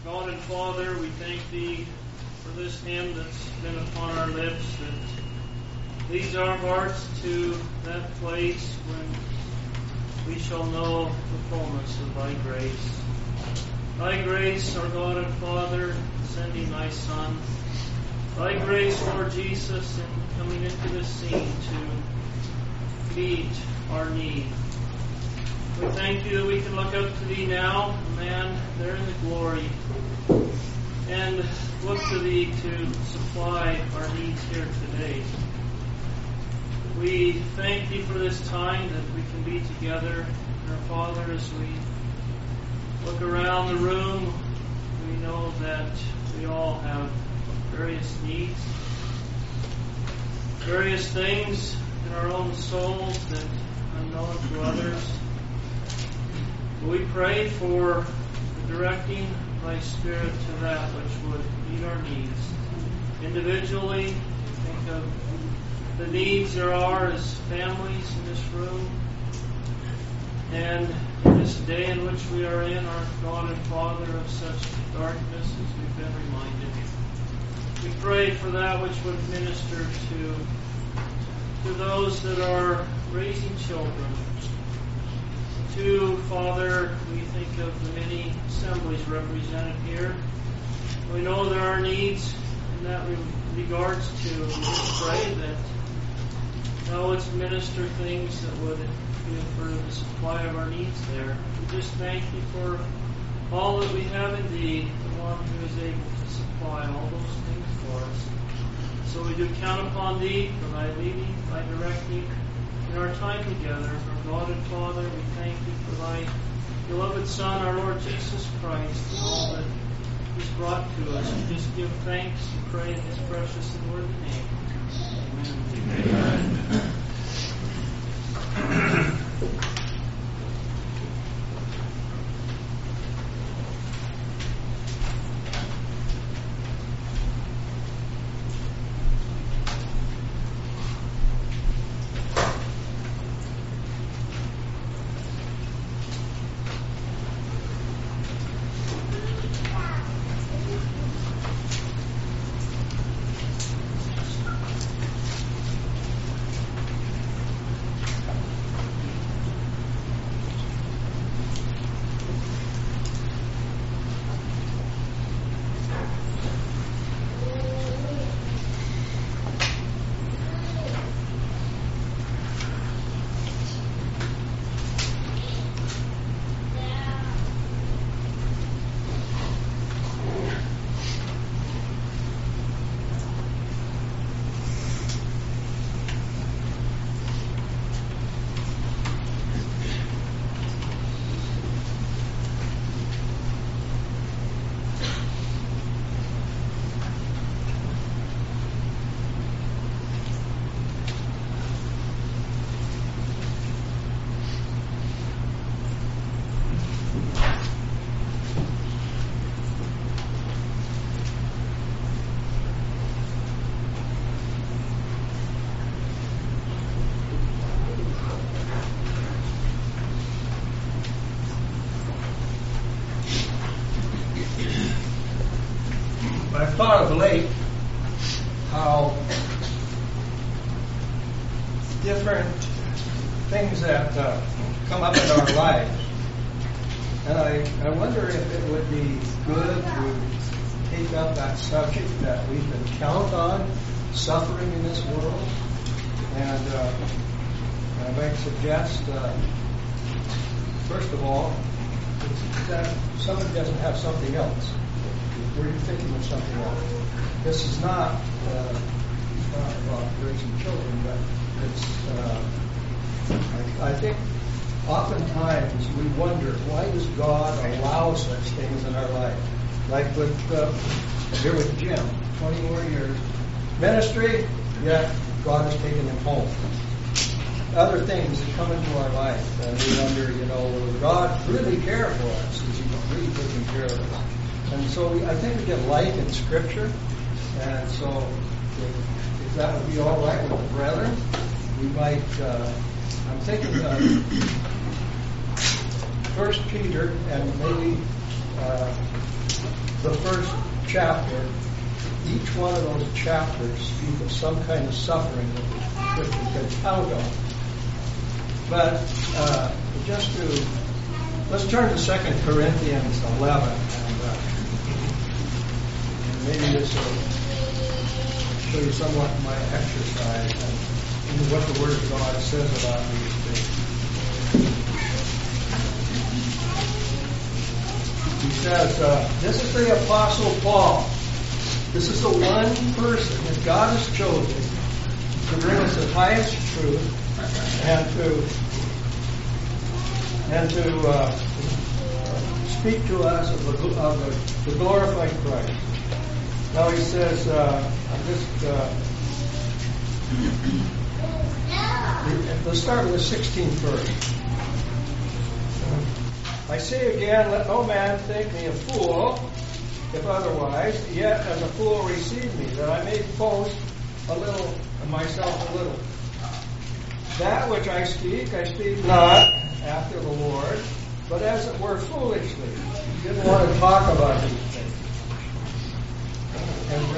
God and Father, we thank Thee for this hymn that's been upon our lips, that leads our hearts to that place when we shall know the fullness of Thy grace. Thy grace, our God and Father, sending Thy Son. Thy grace, Lord Jesus, in coming into this scene to meet our need. We thank You that we can look up to Thee now, man, there in the glory, and look to Thee to supply our needs here today. We thank Thee for this time that we can be together. And our Father, as we look around the room, we know that we all have various needs, various things in our own souls that are unknown to others. We pray for the directing of Thy Spirit to that which would meet our needs. Individually, think of the needs there are as families in this room. And in this day in which we are in, our God and Father, of such darkness as we've been reminded. We pray for that which would minister to those that are raising children. To, Father, we think of the many assemblies represented here. We know there are needs in that regards to. We just pray that Thou wouldst minister things that would be for the supply of our needs there. We just thank Thee for all that we have in Thee, the one who is able to supply all those things for us. So we do count upon Thee for Thy leading, Thy directing in our time together. Our God and Father, we thank Thee for Thy beloved Son, our Lord Jesus Christ, and all that He's brought to us. We just give thanks and pray in His precious and worthy name. Amen. Amen. I've thought of late how different things that come up in our lives. And I wonder if it would be good to take up that subject that we can count on, suffering in this world. And I might suggest, first of all, that somebody doesn't have something else. Were you thinking of something else? This is not about raising children, but it's. I think oftentimes we wonder, why does God allow such things in our life? Like with here with Jim, 20 more years ministry, yet God has taken him home. Other things that come into our life, and we wonder, will God really care for us? Is He really taking care of us? And so I think we get life in Scripture, and so if that would be all right with the brethren, we might, I'm thinking of 1 Peter and maybe the first chapter, each one of those chapters speak of some kind of suffering that the Christian can count on. But let's turn to 2 Corinthians 11, and maybe this will show you somewhat my exercise and what the Word of God says about these things. He says, this is the Apostle Paul. This is the one person that God has chosen to bring us the highest truth and to speak to us of the glorified Christ. Now he says, let's start with the 16th verse. I say again, let no man think me a fool, if otherwise, yet as a fool receive me, that I may boast a little of myself a little. That which I speak not after the Lord, but as it were foolishly. He didn't want to talk about these things and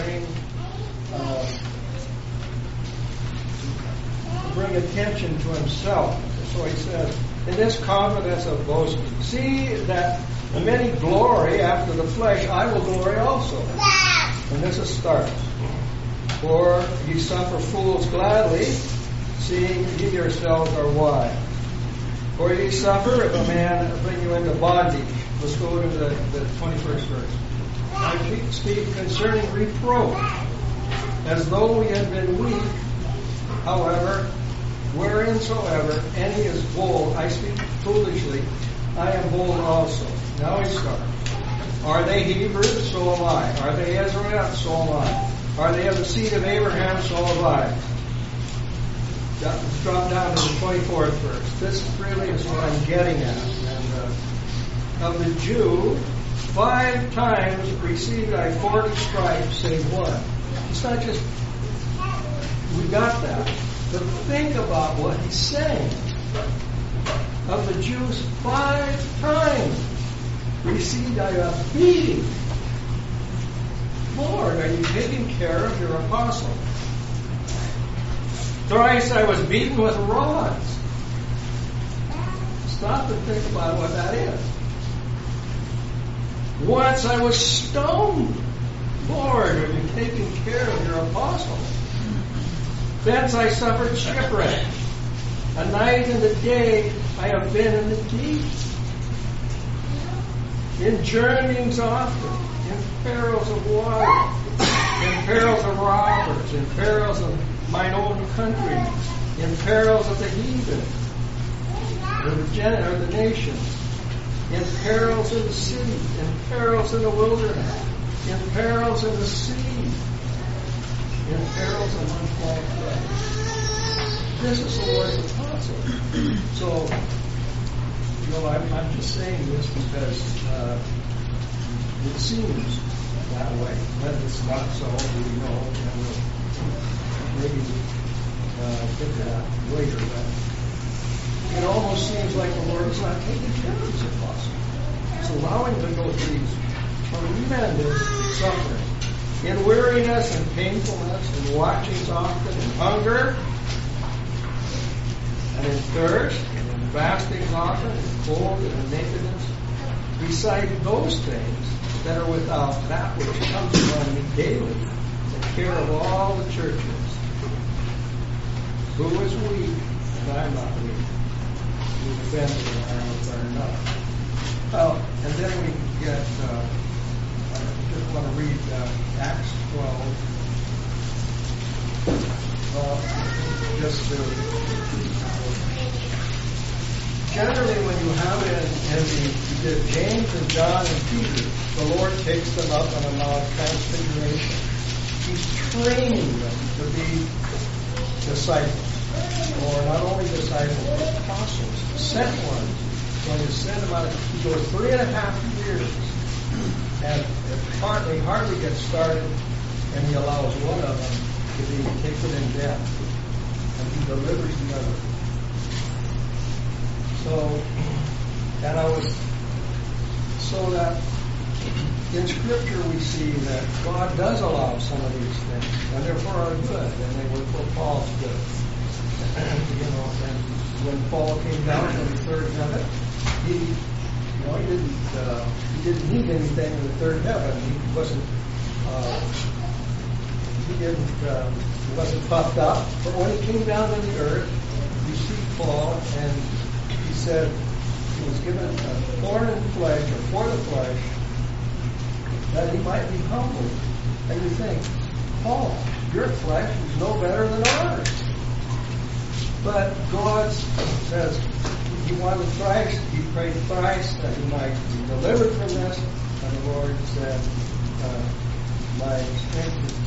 bring attention to himself. So he says, in this confidence of boasting, see that the many glory after the flesh, I will glory also. And this is starts. For ye suffer fools gladly, seeing ye yourselves are wise. For ye suffer if a man bring you into bondage. Let's go to the 21st verse. I speak concerning reproach, as though we had been weak. However, whereinsoever any is bold, I speak foolishly, I am bold also. Now he starts. Are they Hebrews? So am I. Are they Israelites? So am I. Are they of the seed of Abraham? So am I. Let's drop down to the 24th verse. This really is what I'm getting at. And of the Jew, 5 times received I 40 stripes, save one. It's not just we got that. But think about what he's saying. Of the Jews, 5 times received I a beating. Lord, are you taking care of your apostle? Thrice I was beaten with rods. Stop and think about what that is. Once I was stoned. Lord, are you taking care of your apostle? Thence I suffered shipwreck. A night and a day I have been in the deep. In journeyings often, in perils of water, in perils of robbers, in perils of mine own country, in perils of the heathen, or the nations, in perils in the city, in perils in the wilderness, in perils in the sea, in perils among false brothers. This is the Lord's apostle. So, I'm just saying this because it seems that way. But it's not so, we know, and we'll maybe get that later. But it almost seems like the Lord is not taking care of his apostle. He's allowing them to go through these tremendous suffering. In weariness and painfulness, and watchings often, and hunger, and in thirst, and in fastings often, and cold, and in nakedness, beside those things that are without, that which comes upon me daily, the care of all the churches. Who is weak, and I am not weak. Who is offended, and I am not. Well, and then we get, I just want to read Acts 12. Just to generally, when you have it in James and John and Peter, the Lord takes them up on a Mount Transfiguration. He's training them to be disciples, or not only disciples, but apostles, sent ones. When he sent them out, he goes 3.5 years, and they hardly get started, and he allows one of them to be taken in death, and he delivers the other. So that in Scripture we see that God does allow some of these things, and they're for our good, and they were for Paul's good. And when Paul came down from the third heaven, he didn't need anything in the third heaven. He wasn't puffed up. But when he came down to the earth, you see Paul, and he said he was given a thorn in the flesh, or for the flesh, that he might be humbled. And you think, Paul, your flesh is no better than ours. But God says he wanted thrice, he prayed thrice that he might be delivered from this, and the Lord said, my strength is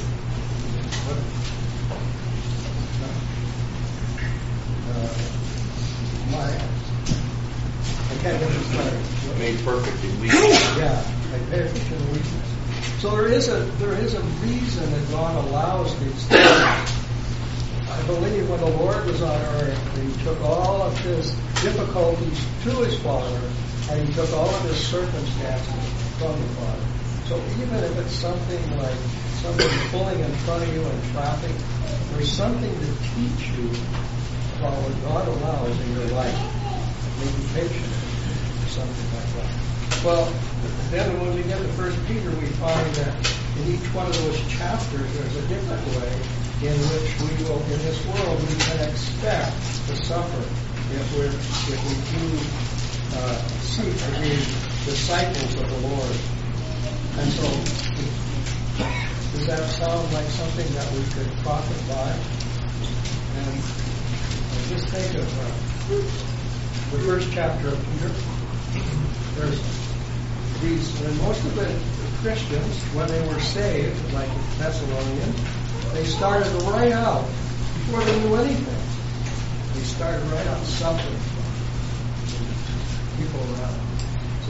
I can't get this right. Made perfect in weakness. Yeah, perfect in weakness. So there is a reason that God allows these things. I believe when the Lord was on earth, he took all of his difficulties to his Father, and he took all of his circumstances from the Father. So even if it's something like somebody pulling in front of you in traffic, there's something to teach you about what God allows in your life. Maybe patient, something like that. Well, then when we get to 1 Peter, we find that in each one of those chapters, there's a different way in which we will, in this world, we can expect to suffer if we do seek to be disciples of the Lord. And so, does that sound like something that we could profit by? And just think of the first chapter of Peter. There's these, and most of the Christians, when they were saved, like the Thessalonians, they started right out, before they knew anything, they started right out suffering from people around. So,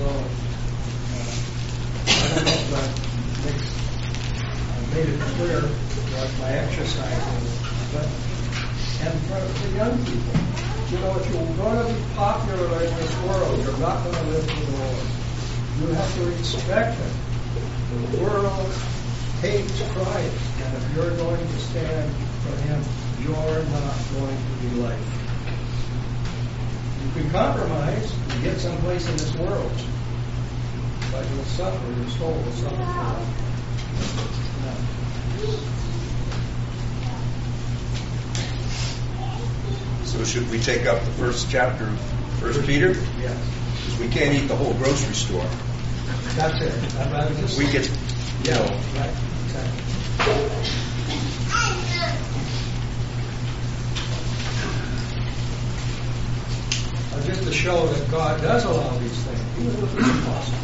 I don't know if that made it clear what my exercise is, but, and for the young people, if you're going to be popular in this world, you're not going to live for the Lord. You have to expect it. The world hates Christ, and if you're going to stand for him, you're not going to be like him. You can compromise and get someplace in this world, but you'll suffer, your soul will suffer for life. So should we take up the first chapter of 1 Peter? Yes. Because we can't eat the whole grocery store. That's it. I'd rather just... We get, right, exactly. Just to show that God does allow these things, even if it's impossible.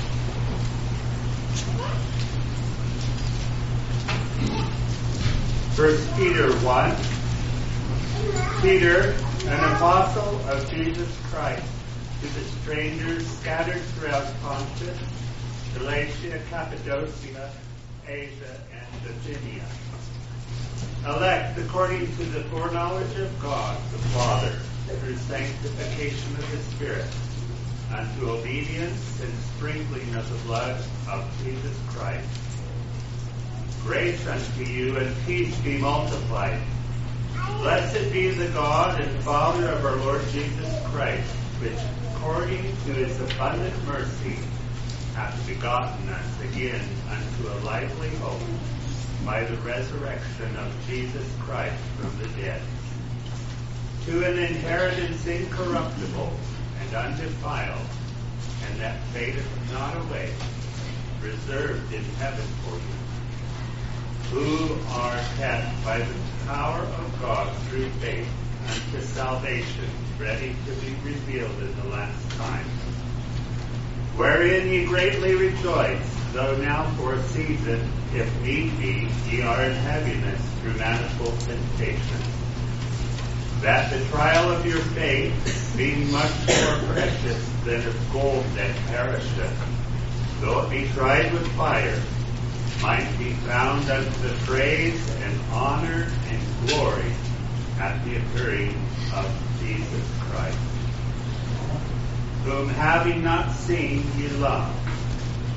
First Peter 1. Peter, an apostle of Jesus Christ, to the strangers scattered throughout Pontus, Galatia, Cappadocia, Asia, and Bithynia. Elect according to the foreknowledge of God the Father, through sanctification of the Spirit, unto obedience and sprinkling of the blood of Jesus Christ. Grace unto you and peace be multiplied. Blessed be the God and Father of our Lord Jesus Christ, which according to his abundant mercy hath begotten us again unto a lively hope by the resurrection of Jesus Christ from the dead, to an inheritance incorruptible and undefiled, and that fadeth not away, reserved in heaven for you, who are kept by the power of God through faith unto salvation, ready to be revealed in the last time. Wherein ye greatly rejoice, though now for a season, if need be, ye are in heaviness through manifold temptation, that the trial of your faith, being much more precious than of gold that perisheth, though it be tried with fire, might be found unto the praise and honor and glory at the appearing of Jesus Christ, whom having not seen ye love,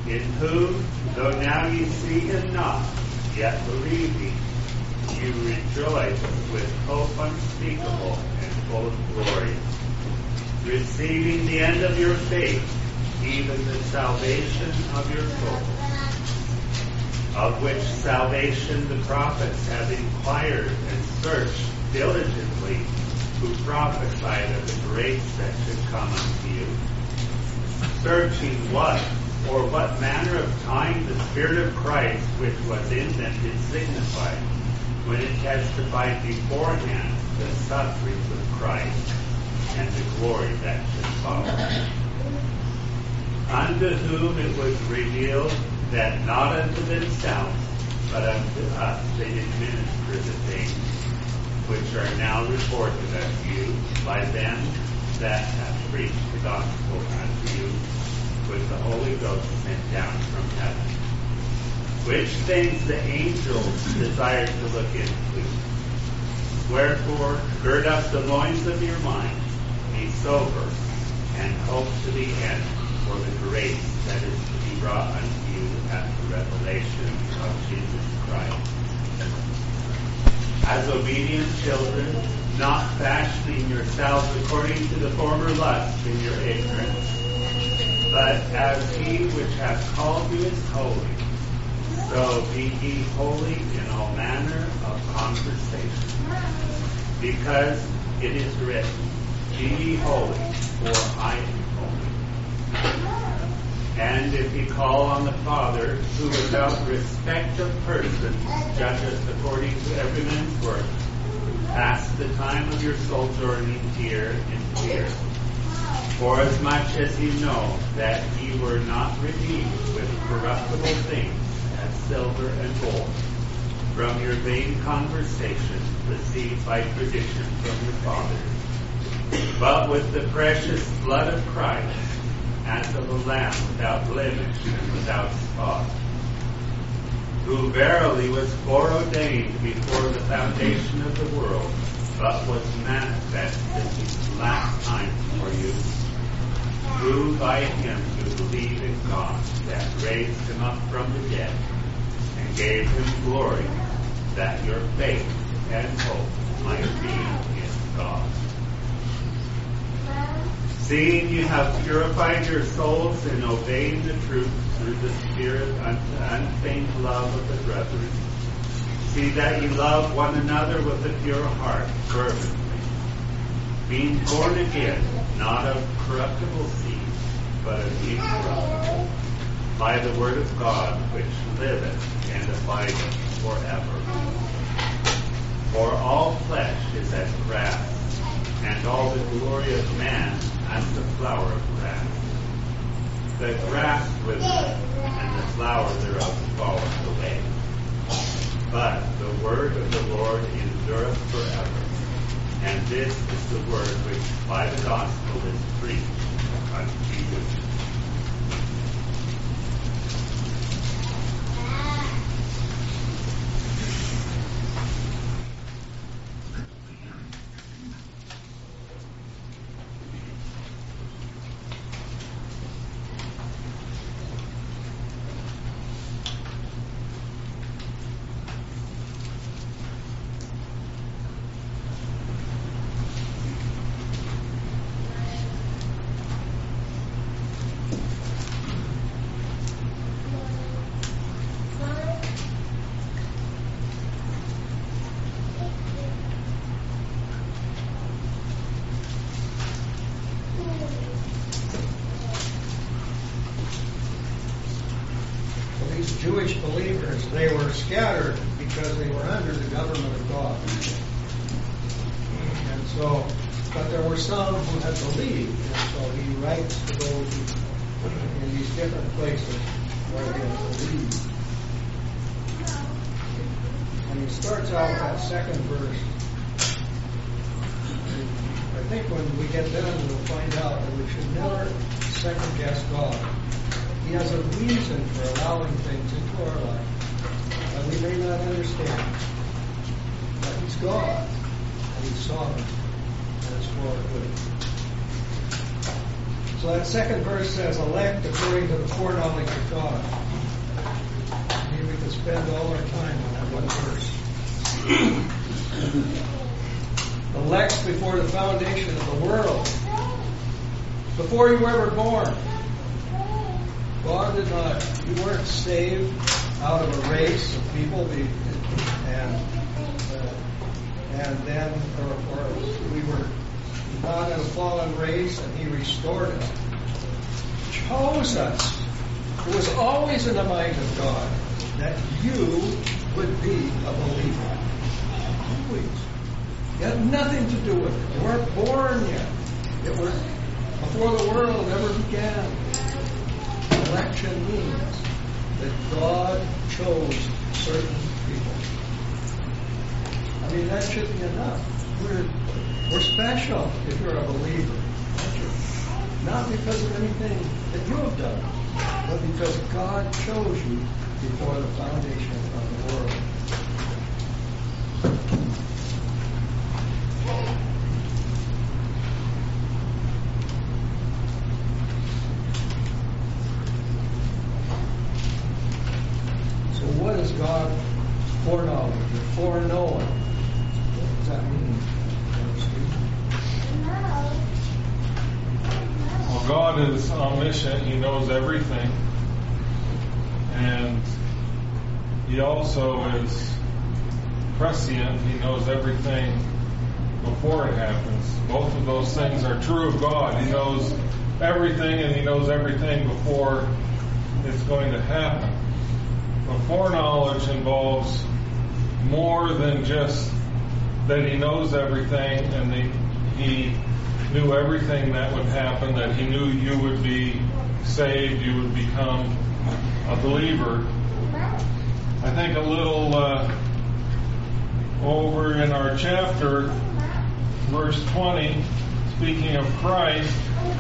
in whom, though now ye see him not, yet believing, you rejoice with hope unspeakable and full of glory, receiving the end of your faith, even the salvation of your souls, of which salvation the prophets have inquired and searched diligently, who prophesied of the grace that should come unto you, searching what or what manner of time the Spirit of Christ which was in them did signify, when it testified beforehand the sufferings of Christ and the glory that should follow. Unto whom it was revealed that not unto themselves, but unto us they did minister the things which are now reported unto you by them that have preached the gospel unto you with the Holy Ghost sent down from heaven, which things the angels desire to look into. Wherefore, gird up the loins of your mind, be sober, and hope to the end for the grace that is to be brought unto you at the revelation of Jesus Christ. As obedient children, not fashioning yourselves according to the former lust in your ignorance, but as he which hath called you is holy, so be ye holy in all manner of conversation. Because it is written, be ye holy, for I am holy. And if ye call on the Father, who without respect of persons judgeth according to every man's work, pass the time of your sojourning here in fear. For as much as ye know that ye were not redeemed with corruptible things, as silver and gold, from your vain conversation received by tradition from your fathers, but with the precious blood of Christ, as of a lamb without blemish and without spot, who verily was foreordained before the foundation of the world, but was manifest in these last times for you, who by him you believe in God, that raised him up from the dead, and gave him glory, that your faith and hope might be in God. Seeing you have purified your souls in obeying the truth through the Spirit unto unfeigned love of the brethren, see that you love one another with a pure heart fervently, being born again, not of corruptible seed, but of incorruptible, by the word of God which liveth and abideth forever. For all flesh is as grass, and all the glory of man as the flower of grass. The grass withereth, and the flower thereof falleth away. But the word of the Lord endureth forever. And this is the word which by the gospel is preached unto you. Jewish believers, they were scattered because they were under the government of God. And so, but there were some who had believed, and so he writes to those who, in these different places where they had believed. And he starts out that second verse. I think when we get done, we'll find out that we should never second guess God. He has a reason for allowing things into our life that we may not understand. But he's God, and he's sovereign, and it's for our good. So that second verse says, elect according to the foreknowledge of God. Maybe we could spend all our time on that one verse. Elect before the foundation of the world. Before you were ever born. God did not, you weren't saved out of a race of people, and then, or we were not in a fallen race, and He restored us. Chose us. It was always in the mind of God that you would be a believer. Always. It had nothing to do with it. You weren't born yet. It was before the world ever began. Election means that God chose certain people. I mean, that should be enough. We're special if you're a believer. Not because of anything that you have done, but because God chose you before the foundation of the world. So what is God foreknowledge or foreknown? What does that mean? Well, God is omniscient. He knows everything. And He also is prescient. He knows everything before it happens. Both of those things are true of God. He knows everything, and He knows everything before it's going to happen. But foreknowledge involves more than just that He knows everything and He knew everything that would happen, that He knew you would be saved, you would become a believer. I think a little over in our chapter, verse 20, speaking of Christ,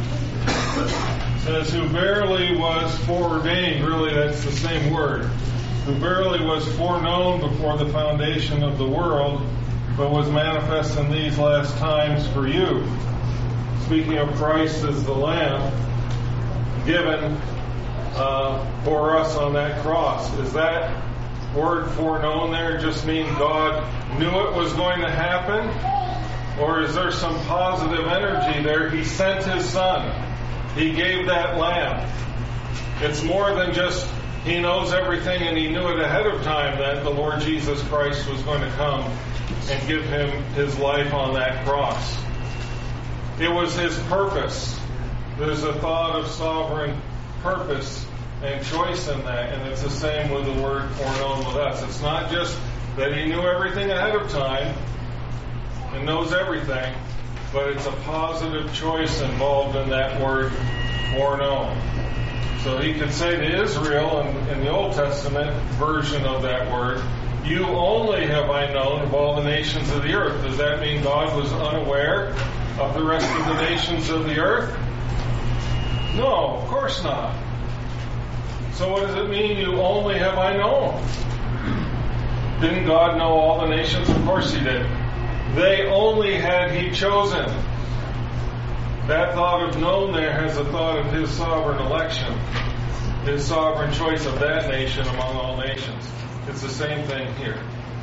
says, who verily was foreordained, really that's the same word, who verily was foreknown before the foundation of the world, but was manifest in these last times for you. Speaking of Christ as the Lamb given for us on that cross. Is that word foreknown there just mean God knew it was going to happen? Or is there some positive energy there? He sent His Son. He gave that Lamb. It's more than just He knows everything and He knew it ahead of time that the Lord Jesus Christ was going to come and give Him His life on that cross. It was His purpose. There's a thought of sovereign purpose and choice in that, and it's the same with the word foreknown with us. It's not just that He knew everything ahead of time and knows everything, but it's a positive choice involved in that word foreknown. So He could say to Israel in the Old Testament version of that word, you only have I known of all the nations of the earth. Does that mean God was unaware of the rest of the nations of the earth? No, of course not. So what does it mean, you only have I known? Didn't God know all the nations? Of course He did. They only had He chosen. That thought of known there has a thought of His sovereign election, His sovereign choice of that nation among all nations. It's the same thing here.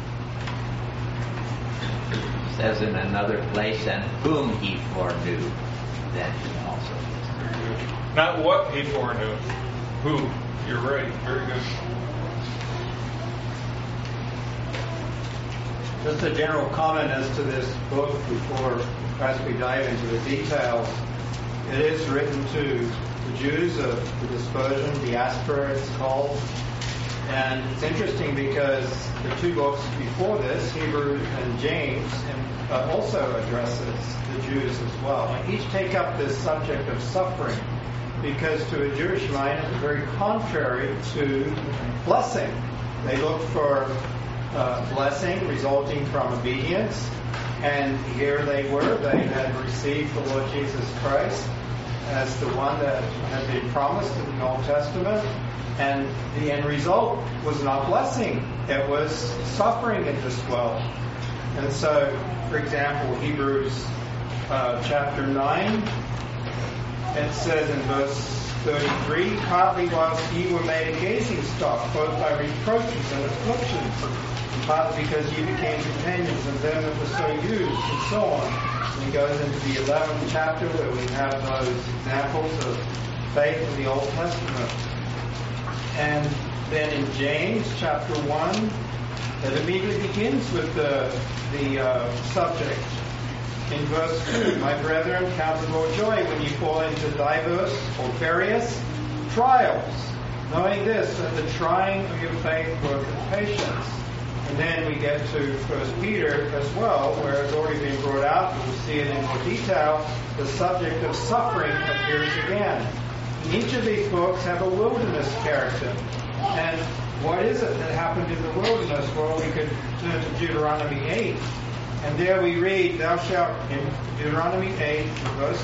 It says in another place, and whom He foreknew, that He also foreknew. Not what He foreknew. Who? You're right. Very good. Just a general comment as to this book before as we dive into the details. It is written to the Jews of the dispersion, diaspora it's called. And it's interesting because the two books before this, Hebrews and James, also addresses the Jews as well. And each take up this subject of suffering because to a Jewish mind it's very contrary to blessing. They look for blessing resulting from obedience, and here they were. They had received the Lord Jesus Christ as the one that had been promised in the Old Testament, and the end result was not blessing. It was suffering in this world. And so, for example, Hebrews chapter 9, it says in verse 33, partly whilst ye were made a gazing stock, both by reproaches and afflictions, and partly because ye became companions of them that were so used, and so on. And he goes into the 11th chapter where we have those examples of faith in the Old Testament. And then in James chapter 1, it immediately begins with the subject. In verse 2, my brethren, count it all joy when you fall into diverse or various trials, knowing this, that the trying of your faith worketh patience. And then we get to 1 Peter as well, where it's already been brought out, and we'll see it in more detail. The subject of suffering appears again. And each of these books have a wilderness character. And what is it that happened in the wilderness? Well, we could turn to Deuteronomy 8. And there we read, thou shalt, in Deuteronomy 8, verse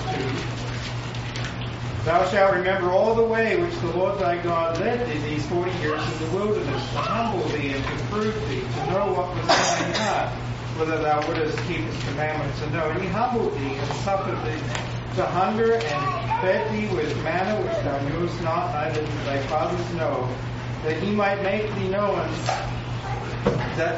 2, thou shalt remember all the way which the Lord thy God led thee these 40 years in the wilderness, to humble thee and to prove thee, to know what was in thine heart, whether thou wouldest keep his commandments and know. And he humbled thee and suffered thee to hunger and fed thee with manna which thou knewest not, neither did thy fathers know, that he might make thee known, that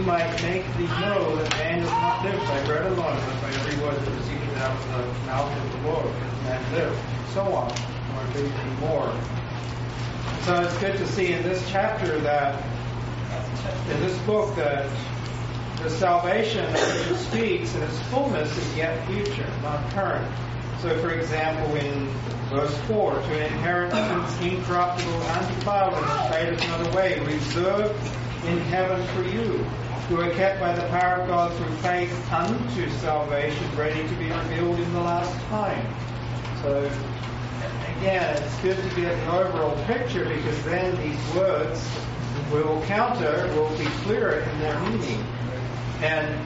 man does not live by bread alone, but by every word that proceedeth out of the mouth of the Lord, does man live, so on, or maybe more. So it's good to see in this chapter that, in this book, that the salvation that it speaks in its fullness is yet future, not current. So, for example, in verse 4, to an inheritance incorruptible, undefiled, and fadeth not away, reserved in heaven for you, who are kept by the power of God through faith unto salvation, ready to be revealed in the last time. So, again, it's good to get an overall picture, because then these words will be clearer in their meaning. And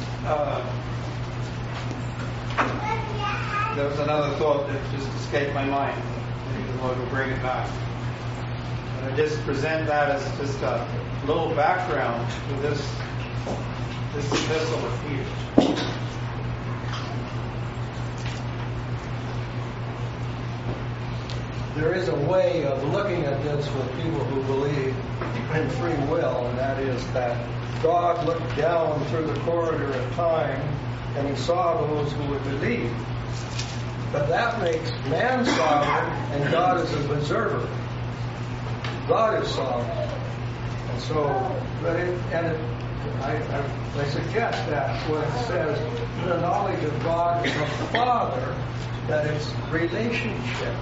there was another thought that just escaped my mind. Maybe the Lord will bring it back. And I just present that as just a little background to this epistle of Peter. There is a way of looking at this with people who believe in free will, and that is that God looked down through the corridor of time and he saw those who would believe. But that makes man sovereign and God is an observer. God is sovereign. And so, I suggest that when it says the knowledge of God is of the Father, that it's relationship.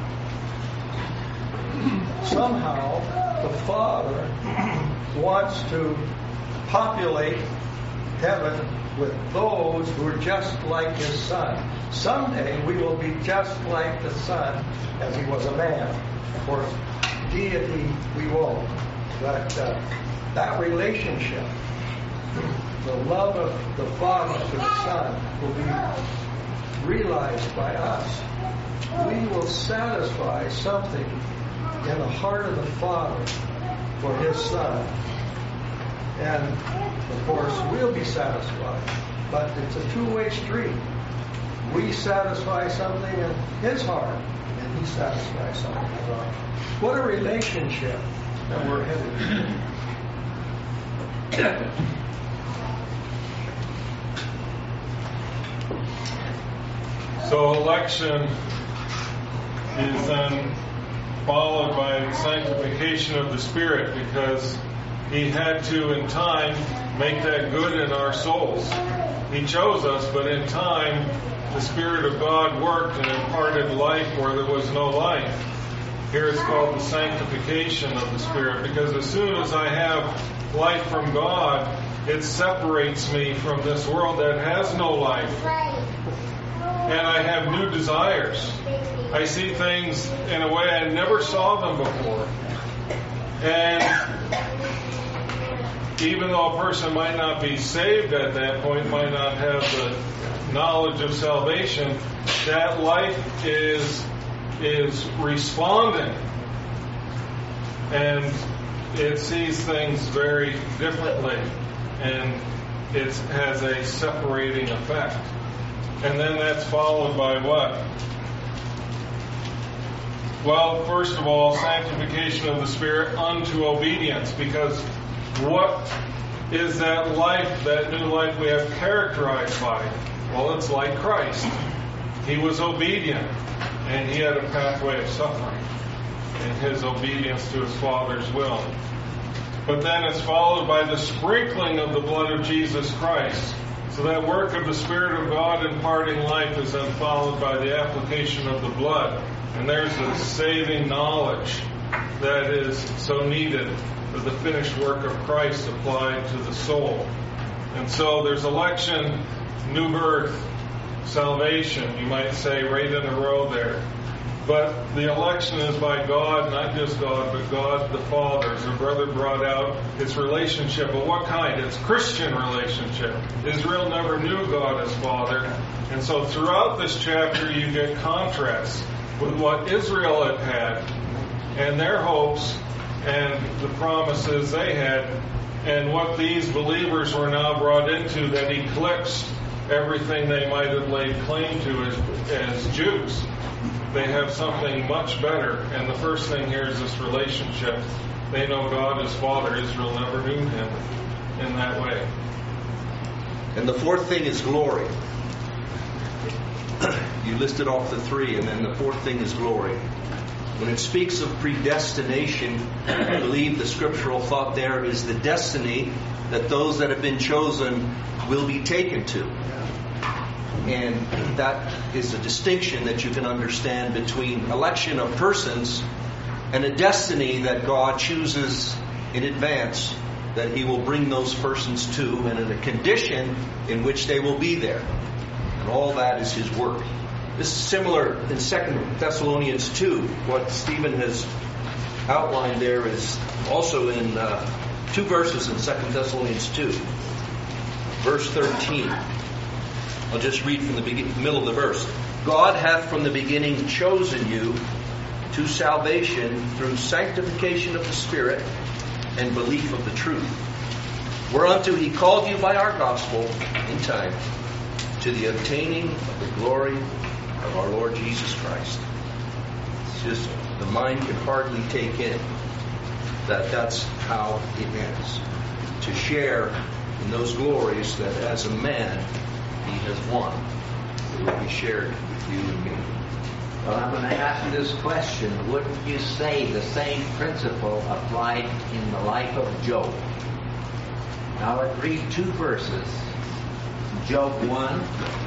Somehow, the Father wants to populate heaven with those who are just like His Son. Someday we will be just like the Son as He was a man. Of course, deity we won't. But that relationship, the love of the Father to the Son, will be realized by us. We will satisfy something in the heart of the Father for His Son. And, of course, we'll be satisfied. But it's a two-way street. We satisfy something in His heart, and He satisfies something in ours. What a relationship that we're headed to. So election is then followed by sanctification of the Spirit, because He had to, in time, make that good in our souls. He chose us, but in time, the Spirit of God worked and imparted life where there was no life. Here it's called the sanctification of the Spirit, because as soon as I have life from God, it separates me from this world that has no life. And I have new desires. I see things in a way I never saw them before. And even though a person might not be saved at that point, might not have the knowledge of salvation, that life is responding. And it sees things very differently. And it has a separating effect. And then that's followed by what? Well, first of all, sanctification of the Spirit unto obedience, because what is that life, that new life we have characterized by? Well, it's like Christ. He was obedient, and he had a pathway of suffering in his obedience to his Father's will. But then it's followed by the sprinkling of the blood of Jesus Christ. So that work of the Spirit of God imparting life is then followed by the application of the blood. And there's the saving knowledge that is so needed for the finished work of Christ applied to the soul. And so there's election, new birth, salvation, you might say, right in a row there. But the election is by God, not just God, but God the Father. As our brother brought out, it's relationship. But what kind? It's Christian relationship. Israel never knew God as Father. And so throughout this chapter you get contrasts with what Israel had had and their hopes and the promises they had and what these believers were now brought into that eclipsed everything they might have laid claim to as Jews. They have something much better. And the first thing here is this relationship. They know God as Father. Israel never knew him in that way. And the fourth thing is glory. You listed off the three, and then the fourth thing is glory. When it speaks of predestination, I believe the scriptural thought there is the destiny that those that have been chosen will be taken to. And that is a distinction that you can understand between election of persons and a destiny that God chooses in advance that he will bring those persons to, and in a condition in which they will be there. And all that is his work. This is similar in 2 Thessalonians 2. What Stephen has outlined there is also in 2 verses in 2 Thessalonians 2. Verse 13. I'll just read from the middle of the verse. God hath from the beginning chosen you to salvation through sanctification of the Spirit and belief of the truth, whereunto he called you by our gospel in time to the obtaining of the glory of our Lord Jesus Christ. It's just, the mind can hardly take in that that's how it ends. To share in those glories that as a man he has won. It will be shared with you and me. Well, I'm going to ask this question. Wouldn't you say the same principle applied in the life of Job? Now, I'll read 2 verses. Job 1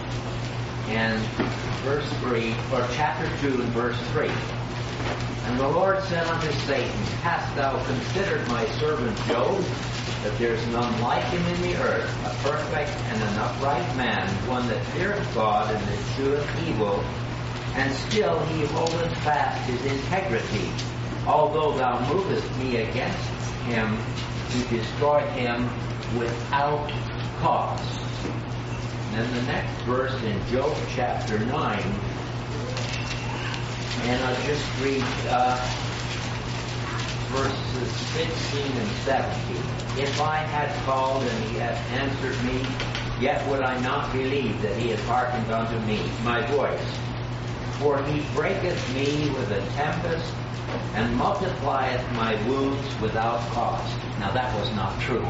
and verse 3, or chapter 2 and verse 3. And the Lord said unto Satan, Hast thou considered my servant Job, that there is none like him in the earth, a perfect and an upright man, one that feareth God and escheweth evil, and still he holdeth fast his integrity, although thou movest me against him to destroy him without cause. And then the next verse in Job chapter 9, and I'll just read verses 16 and 17. If I had called and he had answered me, yet would I not believe that he had hearkened unto me, my voice. For he breaketh me with a tempest, and multiplieth my wounds without cause. Now that was not true.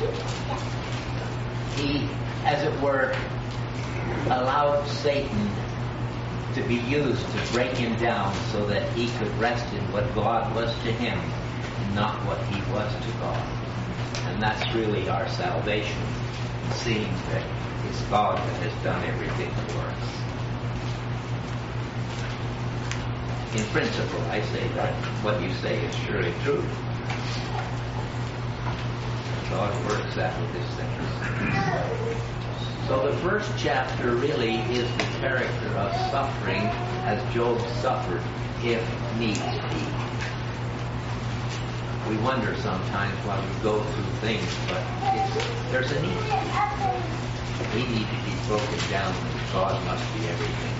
He, as it were, allowed Satan to be used to break him down so that he could rest in what God was to him, not what he was to God. And that's really our salvation, seeing that it's God that has done everything for us. In principle, I say that what you say is surely true. God works that with his things. So the first chapter really is the character of suffering as Job suffered, if needs be. We wonder sometimes while we go through things, but there's a need. We need to be broken down, and God must be everything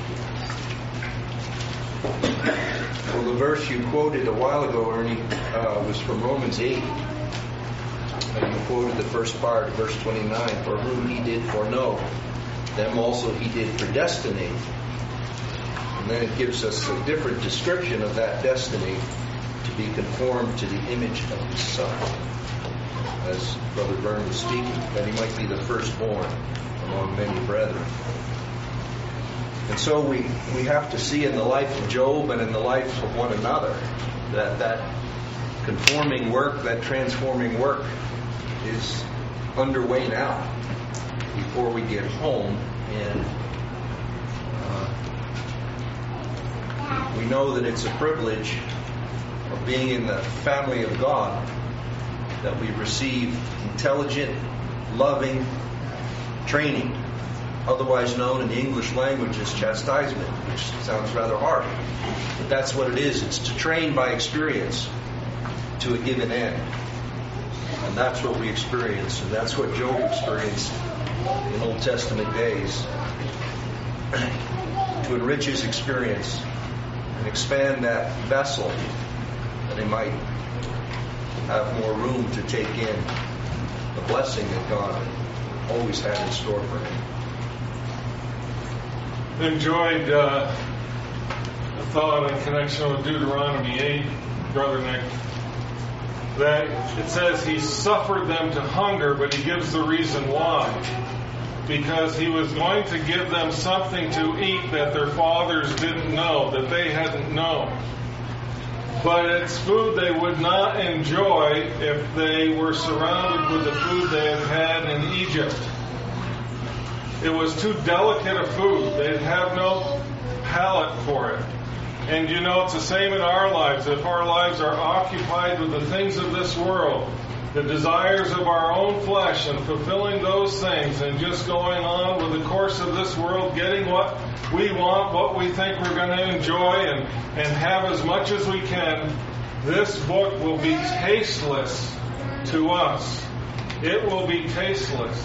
to us. Well, the verse you quoted a while ago, Ernie, was from Romans 8. You quoted the first part, verse 29, for whom he did foreknow, them also he did predestinate. And then it gives us a different description of that destiny, to be conformed to the image of His Son. As Brother Vern was speaking, that He might be the firstborn among many brethren. And so we have to see in the life of Job and in the life of one another that conforming work, that transforming work is underway now before we get home. And we know that it's a privilege of being in the family of God that we receive intelligent, loving training, otherwise known in the English language as chastisement, which sounds rather harsh. But that's what it is. It's to train by experience to a given end. And that's what we experience, and that's what Job experienced in Old Testament days. To enrich his experience and expand that vessel that he might have more room to take in the blessing that God always had in store for him. Enjoyed the thought in connection with Deuteronomy 8, Brother Nick, that it says He suffered them to hunger, but He gives the reason why. Because He was going to give them something to eat that their fathers didn't know, that they hadn't known. But it's food they would not enjoy if they were surrounded with the food they had had in Egypt. It was too delicate a food. They'd have no palate for it. And you know, it's the same in our lives. If our lives are occupied with the things of this world, the desires of our own flesh, and fulfilling those things, and just going on with the course of this world, getting what we want, what we think we're going to enjoy, and have as much as we can, this book will be tasteless to us. It will be tasteless.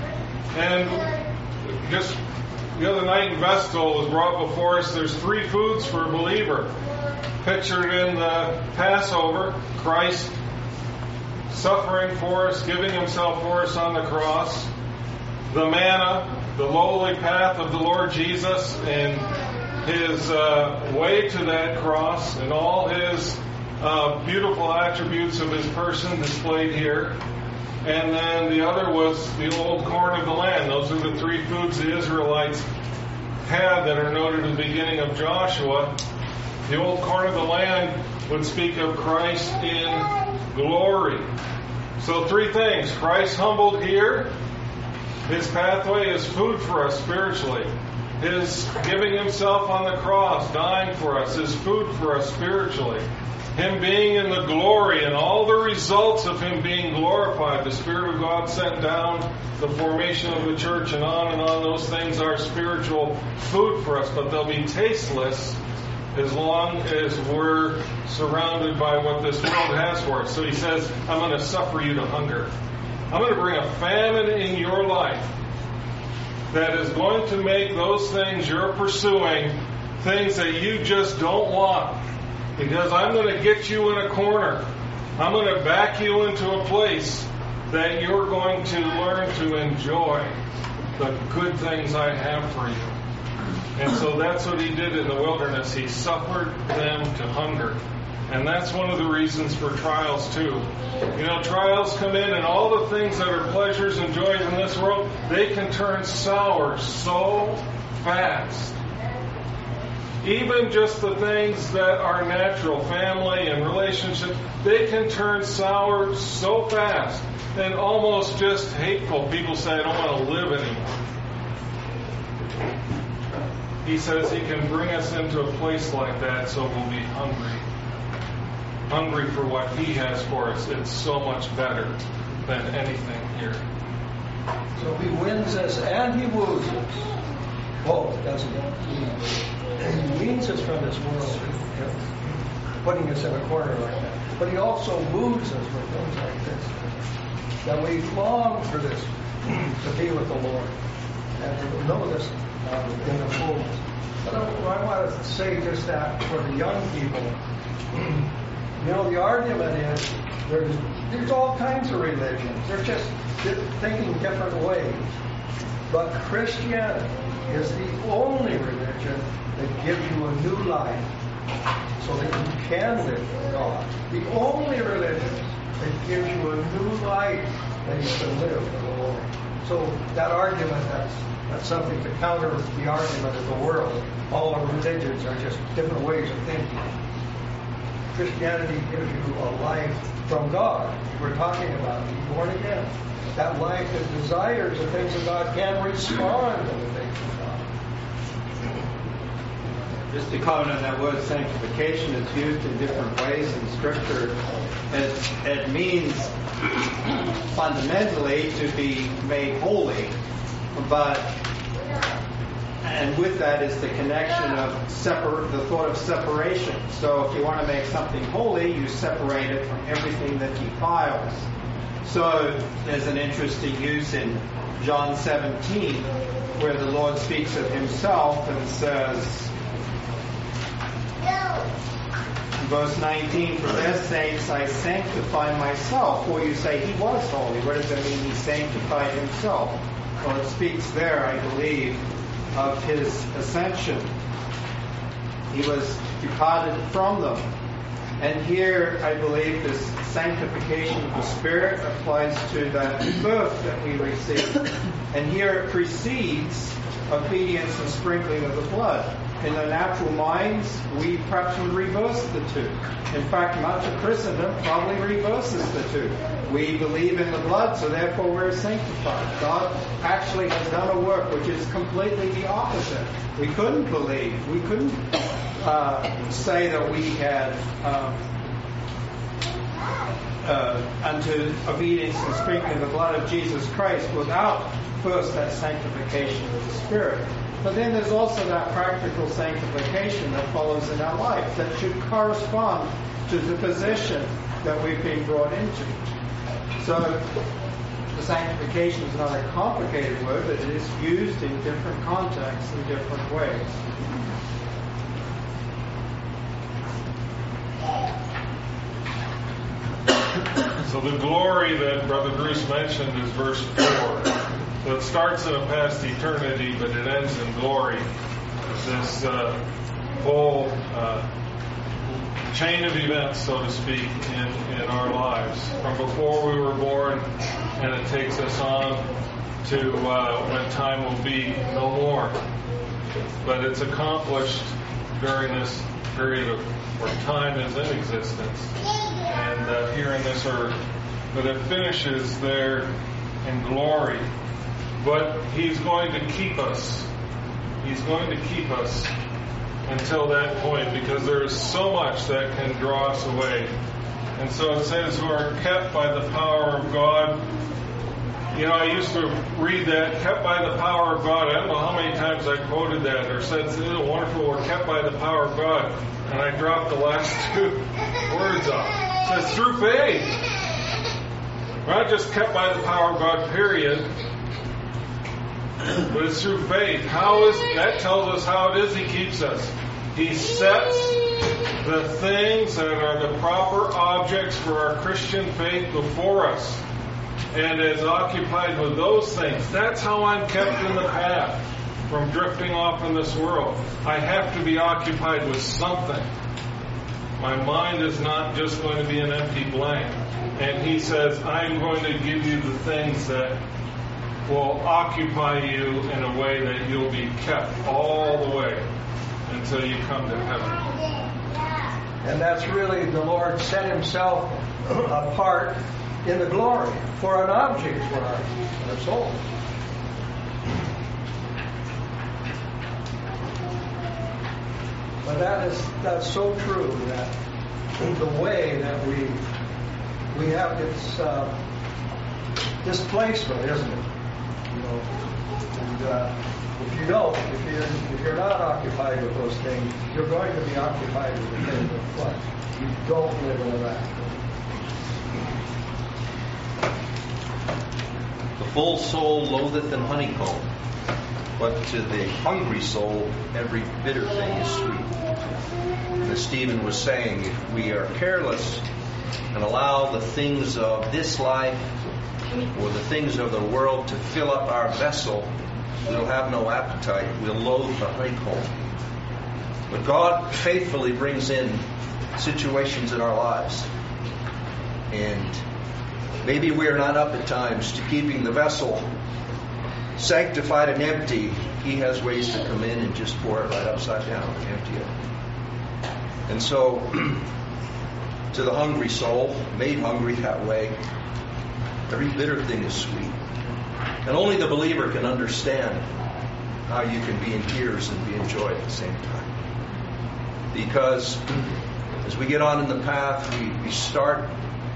And just the other night in Vestal was brought before us, there's 3 foods for a believer. Pictured in the Passover, Christ suffering for us, giving Himself for us on the cross. The manna, the lowly path of the Lord Jesus and His way to that cross, and all His beautiful attributes of His person displayed here. And then the other was the old corn of the land. Those are the 3 foods the Israelites had that are noted at the beginning of Joshua. The old corn of the land would speak of Christ in glory. So 3 things. Christ humbled here. His pathway is food for us spiritually. His giving Himself on the cross, dying for us, is food for us spiritually. Him being in the glory and all the results of Him being glorified, the Spirit of God sent down, the formation of the church, and on, those things are spiritual food for us, but they'll be tasteless as long as we're surrounded by what this world has for us. So He says, I'm going to suffer you to hunger. I'm going to bring a famine in your life that is going to make those things you're pursuing things that you just don't want. Because I'm going to get you in a corner. I'm going to back you into a place that you're going to learn to enjoy the good things I have for you. And so that's what He did in the wilderness. He suffered them to hunger. And that's one of the reasons for trials too. You know, trials come in, and all the things that are pleasures and joys in this world, they can turn sour so fast. Even just the things that are natural, family and relationships, they can turn sour so fast and almost just hateful. People say, I don't want to live anymore. He says He can bring us into a place like that so we'll be hungry. Hungry for what He has for us. It's so much better than anything here. So He wins us and He woos us. Both, doesn't He? He weans us from this world, putting us in a corner like that. But He also woos us with things like this. That we long for this, to be with the Lord. And to know this in the fullness. But I want to say just that for the young people. You know, the argument is there's all kinds of religions. They're just thinking different ways. But Christianity is the only religion that gives you a new life so that you can live for God. The only religion that gives you a new life that you can live for the Lord. So that argument, that's something to counter the argument of the world. All our religions are just different ways of thinking. Christianity gives you a life from God. We're talking about being born again. That life that desires the things of God can respond to the things of God. Just to comment on that word sanctification, it's used in different ways in Scripture. It means fundamentally to be made holy, and with that is the connection of the thought of separation. So if you want to make something holy, you separate it from everything that defiles. So there's an interesting use in John 17 where the Lord speaks of himself and says, in verse 19, for their sakes I sanctify myself. Or you say, he was holy. What does that mean, he sanctified himself? Well, it speaks there, I believe, of his ascension. He was departed from them. And here, I believe, this sanctification of the Spirit applies to that birth that we receive. And here it precedes obedience and sprinkling of the blood. In the natural minds, we perhaps would reverse the two. In fact, much of Christendom probably reverses the two. We believe in the blood, so therefore we're sanctified. God actually has done a work which is completely the opposite. We couldn't believe. We couldn't say that we had unto obedience and sprinkling the blood of Jesus Christ without first that sanctification of the Spirit. But then there's also that practical sanctification that follows in our life that should correspond to the position that we've been brought into. So the sanctification is not a complicated word, but it is used in different contexts in different ways. So the glory that Brother Bruce mentioned is verse 4. So it starts in a past eternity, but it ends in glory. This whole chain of events, so to speak, in our lives. From before we were born, and it takes us on to when time will be no more. But it's accomplished during this period of where time is in existence. And here in this earth. But it finishes there in glory. But He's going to keep us. He's going to keep us until that point, because there is so much that can draw us away. And so it says, who are kept by the power of God. You know, I used to read that, kept by the power of God. I don't know how many times I quoted that or said, isn't wonderful, we're kept by the power of God. And I dropped the last two words off. It says, through faith. We're not just kept by the power of God, period. But it's through faith. That tells us how it is He keeps us. He sets the things that are the proper objects for our Christian faith before us, and is occupied with those things. That's how I'm kept in the path from drifting off in this world. I have to be occupied with something. My mind is not just going to be an empty blank. And He says, I'm going to give you the things that will occupy you in a way that you'll be kept all the way until you come to heaven. And that's really the Lord set Himself apart in the glory for an object for our soul. But that's so true, that the way that we have this displacement, isn't it? You know, and if you're not occupied with those things, you're going to be occupied with the things of flesh. You don't live in a vacuum. The full soul loatheth in honeycomb, but to the hungry soul every bitter thing is sweet. And as Stephen was saying, if we are careless and allow the things of this life or the things of the world to fill up our vessel, we'll have no appetite. We'll loathe the honeycomb. But God faithfully brings in situations in our lives. And maybe we are not up at times to keeping the vessel sanctified and empty. He has ways to come in and just pour it right upside down and empty it. And so, to the hungry soul, made hungry that way, every bitter thing is sweet. And only the believer can understand how you can be in tears and be in joy at the same time. Because as we get on in the path, we start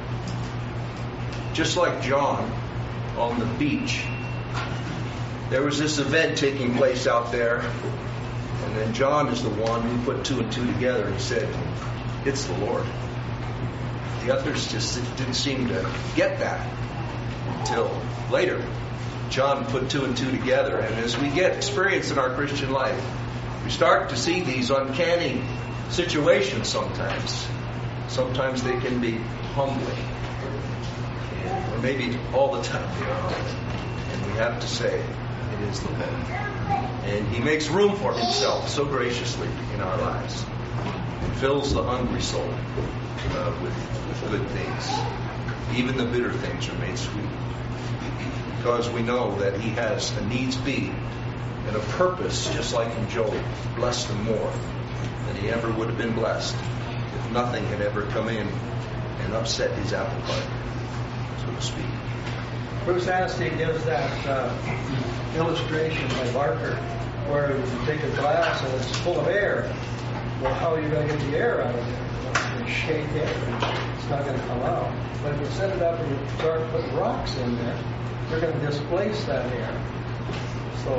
just like John on the beach. There was this event taking place out there, and then John is the one who put two and two together and said, "It's the Lord." The others just didn't seem to get that until later. John put two and two together, and as we get experience in our Christian life, we start to see these uncanny situations sometimes. Sometimes they can be humbling, or maybe all the time they are humbling. And we have to say, it is the Lord. And He makes room for Himself so graciously in our lives, and fills the hungry soul with good things. Even the bitter things are made sweet, because we know that He has a needs be and a purpose, just like in Job, bless them more than he ever would have been blessed if nothing had ever come in and upset his apple cart, so to speak. Bruce Anstey gives that illustration by Barker, where you take a glass and it's full of air. Well, how are you going to get the air out of there? You shake it, and it's not going to come out. But if you set it up and you start putting rocks in there, they're going to displace that air. So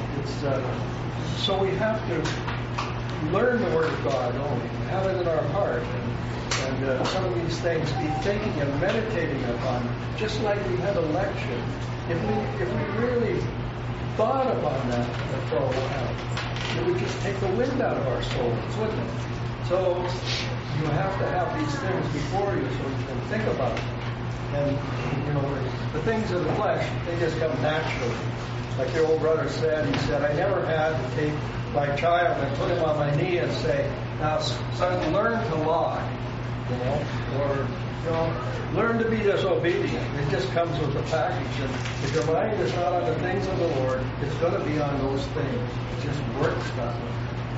so we have to learn the Word of God only, have it in our heart, and some of these things be thinking and meditating upon, just like we had a lecture. If we really thought upon that for a while, it would just take the wind out of our souls, wouldn't it? So you have to have these things before you so you can think about it. And, the things of the flesh, they just come naturally. Like the old brother said, he said, I never had to take my child and put him on my knee and say, now, son, learn to lie, or learn to be disobedient. It just comes with the package. And if your mind is not on the things of the Lord, it's going to be on those things. It just works that way.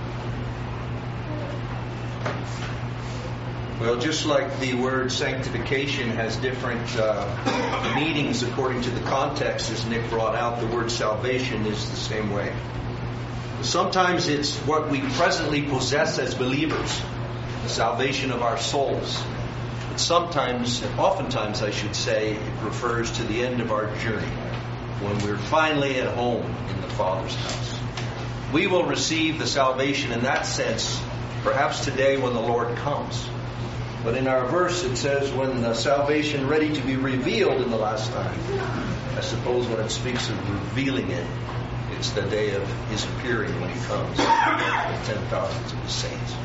Well, just like the word sanctification has different meanings according to the context, as Nick brought out, the word salvation is the same way. Sometimes it's what we presently possess as believers, the salvation of our souls. But oftentimes I should say, it refers to the end of our journey, when we're finally at home in the Father's house. We will receive the salvation in that sense, perhaps today when the Lord comes. But in our verse it says, when the salvation ready to be revealed in the last time. I suppose when it speaks of revealing it, it's the day of His appearing when He comes, with 10,000s of His saints.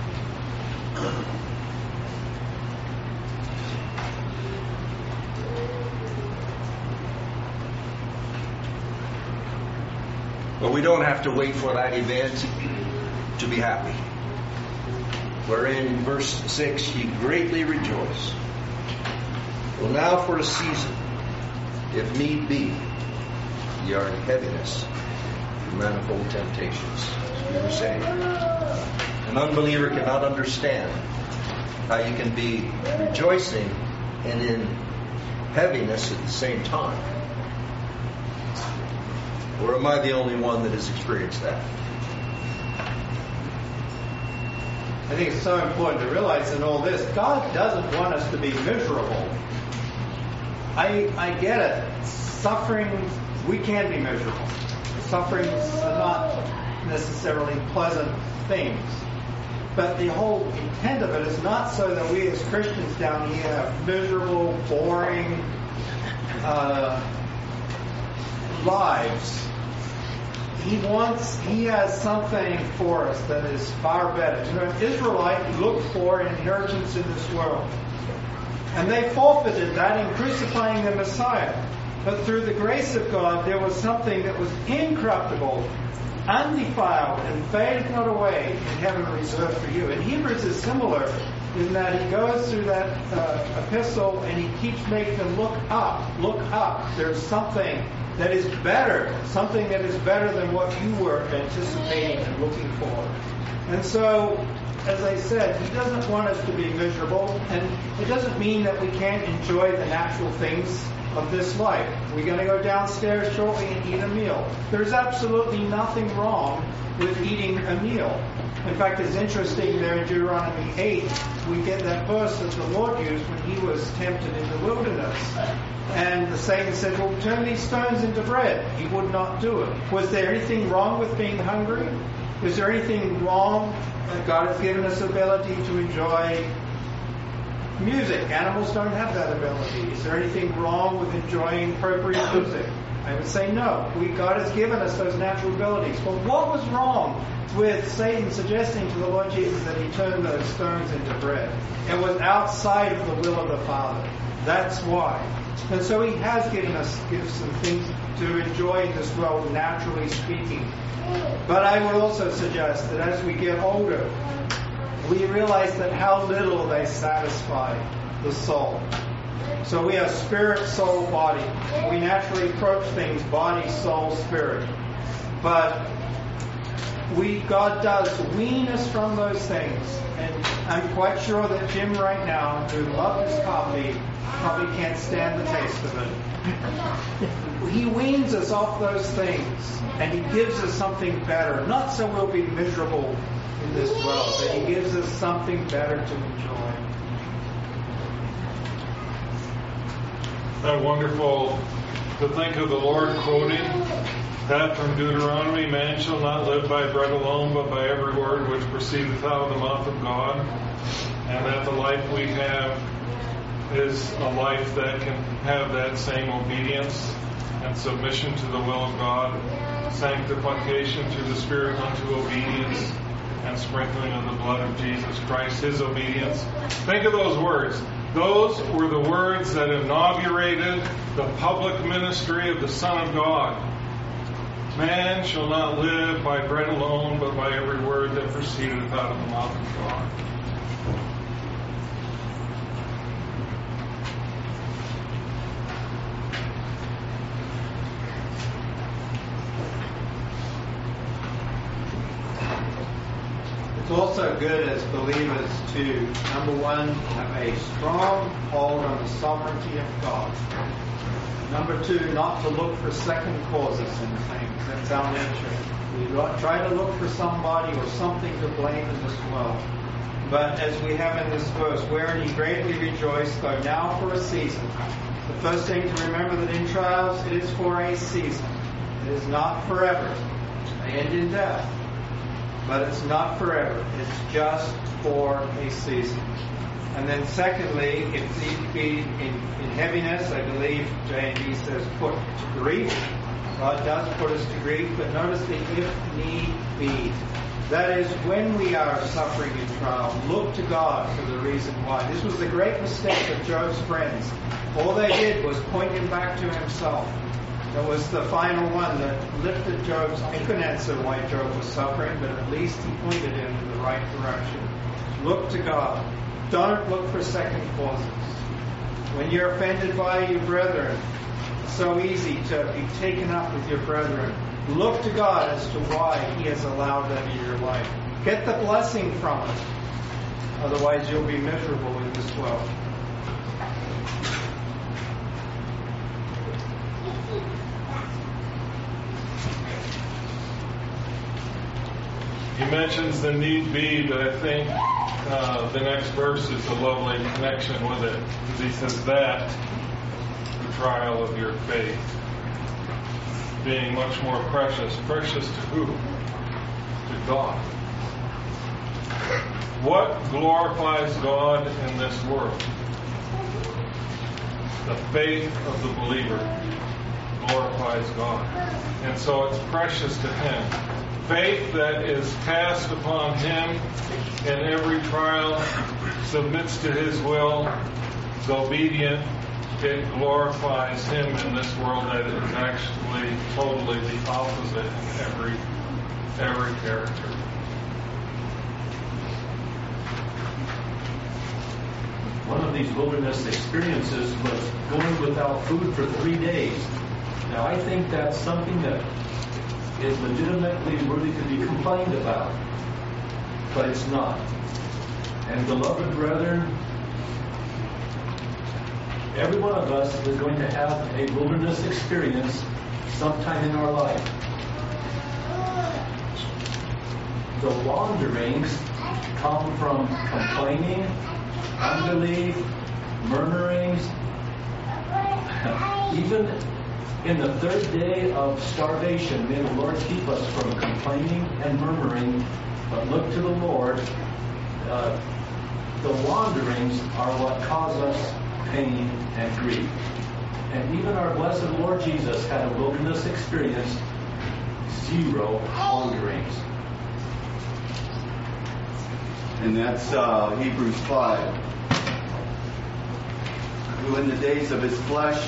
But we don't have to wait for that event to be happy. Wherein, verse 6, ye greatly rejoice. Well, now for a season, if need be, ye are in heaviness through manifold temptations. As we were saying, an unbeliever cannot understand how you can be rejoicing and in heaviness at the same time. Or am I the only one that has experienced that? I think it's so important to realize in all this, God doesn't want us to be miserable. I get it. Suffering, we can be miserable. Sufferings are not necessarily pleasant things. But the whole intent of it is not so that we as Christians down here have miserable, boring lives. He has something for us that is far better. An Israelite looked for inheritance in this world. And they forfeited that in crucifying the Messiah. But through the grace of God, there was something that was incorruptible, undefiled, and fadeth not away in heaven reserved for you. And Hebrews is similar in that he goes through that epistle and he keeps making them look up, look up. There's something that is better, something that is better than what you were anticipating and looking for. And so, as I said, he doesn't want us to be miserable, and it doesn't mean that we can't enjoy the natural things of this life. We're going to go downstairs shortly and eat a meal. There's absolutely nothing wrong with eating a meal. In fact, it's interesting there in Deuteronomy 8, we get that verse that the Lord used when he was tempted in the wilderness. And the Satan said, well, turn these stones into bread. He would not do it. Was there anything wrong with being hungry? Is there anything wrong that God has given us ability to enjoy music? Animals don't have that ability. Is there anything wrong with enjoying appropriate music? I would say no. God has given us those natural abilities. But what was wrong with Satan suggesting to the Lord Jesus that he turned those stones into bread? It was outside of the will of the Father. That's why. And so he has given us some things to enjoy in this world, naturally speaking. But I would also suggest that as we get older, we realize that how little they satisfy the soul. So we have spirit, soul, body. We naturally approach things body, soul, spirit. But God does wean us from those things. And I'm quite sure that Jim right now, who loves his coffee, probably can't stand the taste of it. He weans us off those things, and he gives us something better. Not so we'll be miserable in this world, but he gives us something better to enjoy. That wonderful to think of the Lord quoting that from Deuteronomy, man shall not live by bread alone, but by every word which proceedeth out of the mouth of God. And that the life we have is a life that can have that same obedience and submission to the will of God, sanctification through the Spirit unto obedience, and sprinkling of the blood of Jesus Christ, his obedience. Think of those words. Those were the words that inaugurated the public ministry of the Son of God. Man shall not live by bread alone, but by every word that proceedeth out of the mouth of God. It's also good as believers to, number one, have a strong hold on the sovereignty of God. Number two, not to look for second causes in things. That's our nature. We try to look for somebody or something to blame in this world. But as we have in this verse, wherein ye greatly rejoice, though now for a season. The first thing to remember that in trials, it is for a season. It is not forever. They end in death. But it's not forever. It's just for a season. And then secondly, if need be in heaviness, I believe J&D says put to grief. God does put us to grief, but notice the if need be. That is, when we are suffering in trial, look to God for the reason why. This was the great mistake of Job's friends. All they did was point him back to himself. It was the final one that lifted Job's. I couldn't answer why Job was suffering, but at least he pointed him in the right direction. Look to God. Don't look for second causes. When you're offended by your brethren, it's so easy to be taken up with your brethren. Look to God as to why he has allowed that in your life. Get the blessing from it. Otherwise, you'll be miserable in this world. He mentions the need be, but I think the next verse is a lovely connection with it. Because he says that, the trial of your faith, being much more precious. Precious to who? To God. What glorifies God in this world? The faith of the believer glorifies God. And so it's precious to him. Faith that is cast upon him in every trial, submits to his will, is obedient, it glorifies Him in this world that is actually totally the opposite in every character. One of these wilderness experiences was going without food for 3 days. Now, I think that's something that is legitimately worthy to be complained about, but it's not. And beloved brethren, every one of us is going to have a wilderness experience sometime in our life. The wanderings come from complaining, unbelief, murmurings. Even in the third day of starvation, may the Lord keep us from complaining and murmuring, but look to the Lord. The wanderings are what cause us pain and grief. And even our blessed Lord Jesus had a wilderness experience, 0 wanderings. And that's Hebrews 5. Who in the days of his flesh,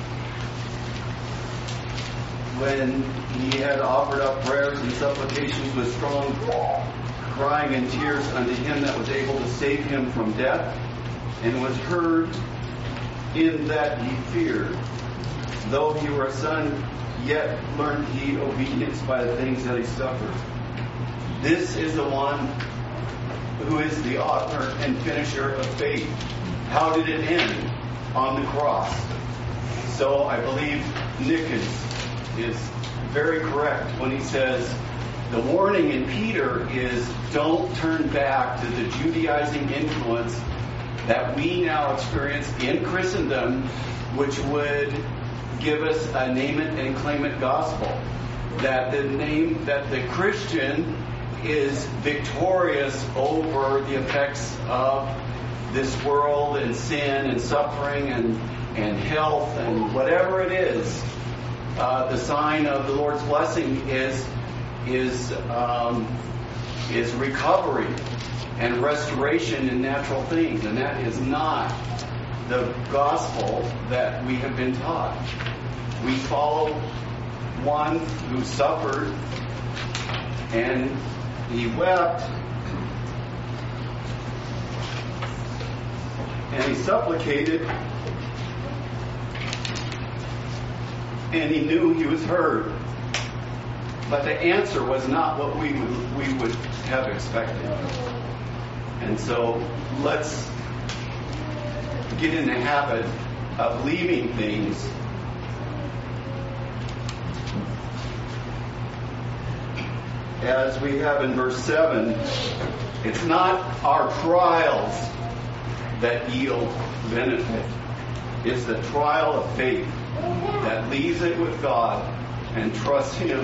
when he had offered up prayers and supplications with strong crying and tears unto him that was able to save him from death, and was heard in that he feared. Though he were a son, yet learned he obedience by the things that he suffered. This is the one who is the author and finisher of faith. How did it end? On the cross. So I believe Nickens is very correct when he says the warning in Peter is don't turn back to the Judaizing influence that we now experience in Christendom, which would give us a name it and claim it gospel. That the Christian is victorious over the effects of this world and sin and suffering and health and whatever it is. The sign of the Lord's blessing is recovery and restoration in natural things, and that is not the gospel that we have been taught. We follow one who suffered and he wept and he supplicated and he knew he was heard. But the answer was not what we would have expected. And so let's get in the habit of leaving things as we have in verse 7. It's not our trials that yield benefit. It's the trial of faith that leaves it with God and trusts Him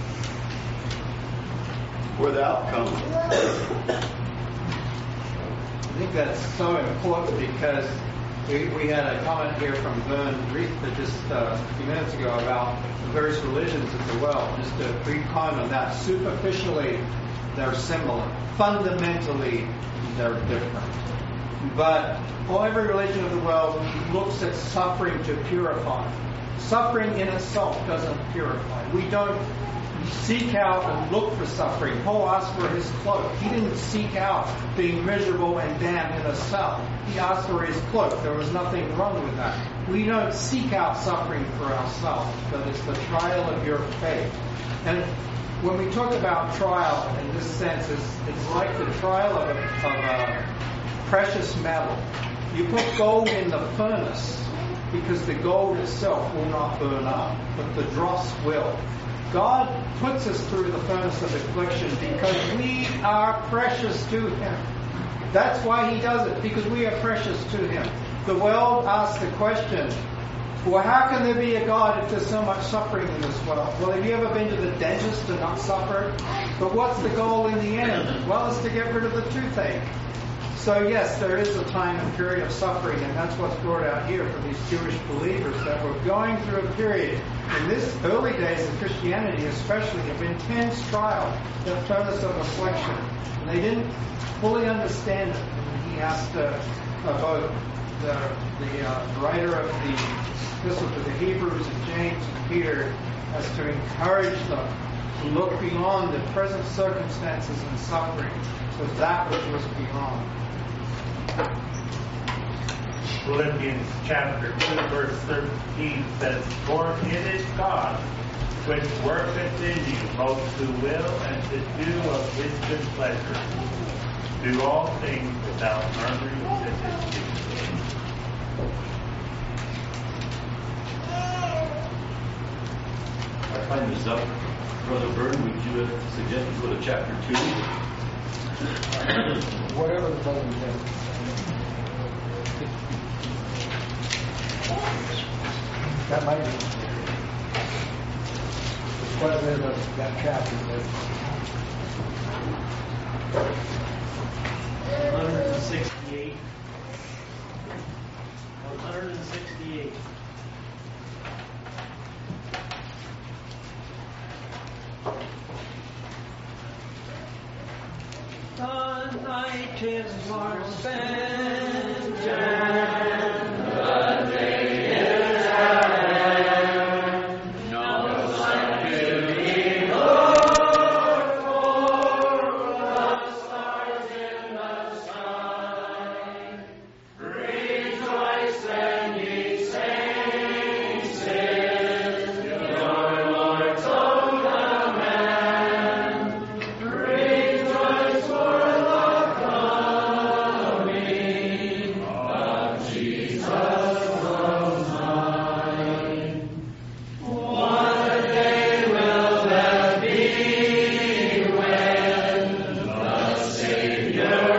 for the outcome. I think that's so important because we had a comment here from Vern Reith just a few minutes ago about the various religions of the world. Just a brief comment on that. Superficially, they're similar. Fundamentally, they're different. But every religion of the world looks at suffering to purify. Suffering in itself doesn't purify. We don't seek out and look for suffering. Paul asked for his cloak. He didn't seek out being miserable and damned in a cell. He asked for his cloak. There was nothing wrong with that. We don't seek out suffering for ourselves, but it's the trial of your faith. And when we talk about trial in this sense, it's like the trial of a precious metal. You put gold in the furnace because the gold itself will not burn up, but the dross will. God puts us through the furnace of affliction because we are precious to Him. That's why He does it, because we are precious to Him. The world asks the question, well, how can there be a God if there's so much suffering in this world? Well, have you ever been to the dentist to not suffer? But what's the goal in the end? Well, it's to get rid of the toothache. So yes, there is a time and period of suffering, and that's what's brought out here for these Jewish believers, that we're going through a period in this early days of Christianity, especially of intense trial, the furnace of affliction. And they didn't fully understand it. And He has to both the writer of the Epistle to the Hebrews and James and Peter as to encourage them to look beyond the present circumstances and suffering to that which was beyond. Philippians chapter 2, verse 13 says, "For it is God which worketh in you both to will and to do of his good pleasure. Do all things without murmuring and disputing." Our time is up. Brother Burton, would you suggest we go to chapter 2? Whatever the brother did. That might be. There's quite a bit of that chapter there. 168. 168. The night is far spent and the day is at hand. No sun to be looked for, the stars in the sky. Rejoice then, ye saints, in your Lord's own command. Rejoice for the coming of Jesus from mine. What a day will that be when the Savior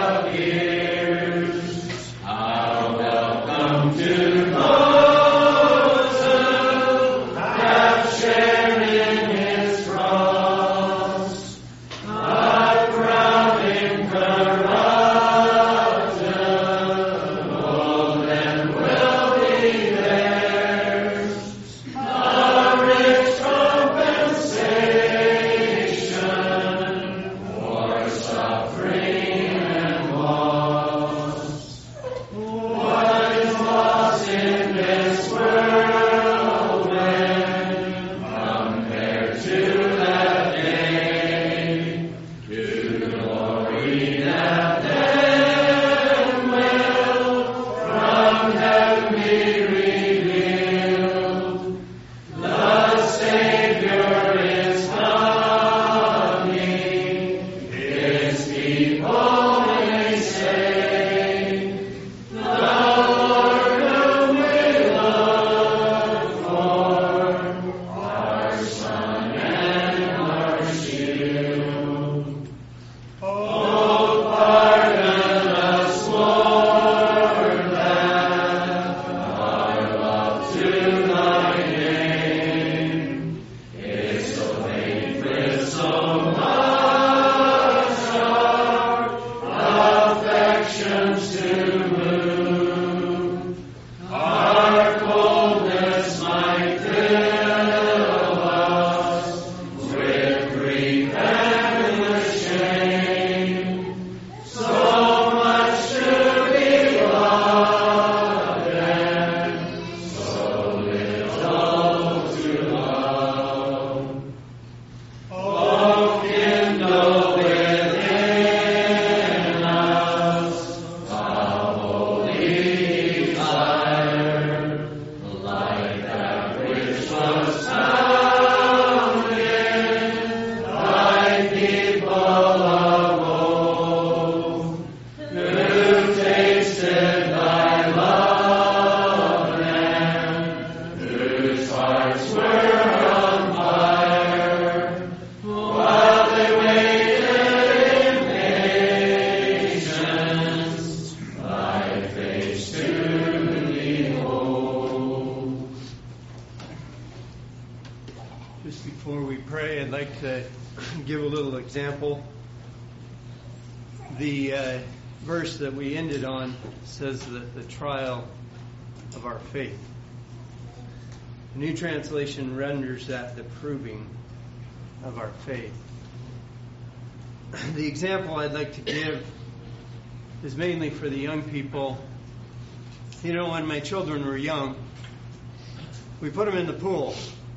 appears? How welcome to those who have shared in his cross, a crowning corruptible and will be theirs, a rich compensation for suffering and loss. What is lost in this world when compared to that day? To glory that then will from heaven be revealed. The Savior is coming, his people may say, the Lord whom we look for, our sun and our shield. Oh, pardon us, Lord, that our love to thy name is so faithless, so much our affections to move. Our coldness might fill us with grief and shame. So much to be loved and so little to love. Oh, kindle within us a holy fire, like that which was found in thy people of old, who tasted thy love and whose hearts were on fire, while they waited in patience thy face to behold. Just before we pray, I'd like to give a little example. The verse that we ended on says that the trial of our faith. The New Translation renders that the proving of our faith. The example I'd like to give is mainly for the young people You know, when my children were young, we put them in the pool.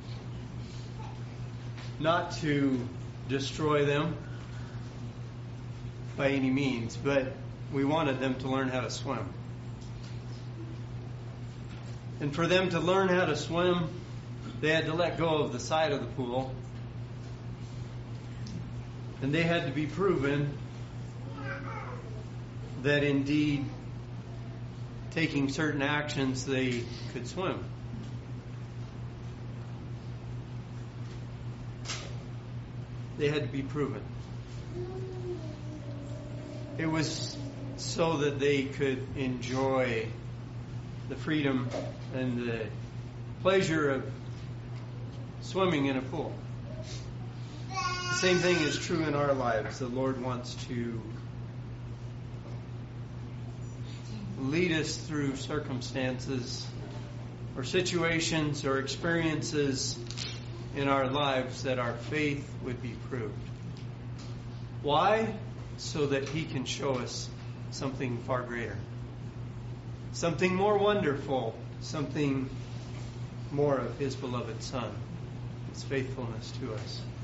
Not to destroy them by any means, but we wanted them to learn how to swim. And for them to learn how to swim, they had to let go of the side of the pool. And they had to be proven that indeed, taking certain actions, they could swim. They had to be proven. It was so that they could enjoy the freedom and the pleasure of swimming in a pool. The same thing is true in our lives. The Lord wants to lead us through circumstances or situations or experiences in our lives that our faith would be proved. Why? So that He can show us something far greater. Something more wonderful. Something more of His beloved Son. His faithfulness to us.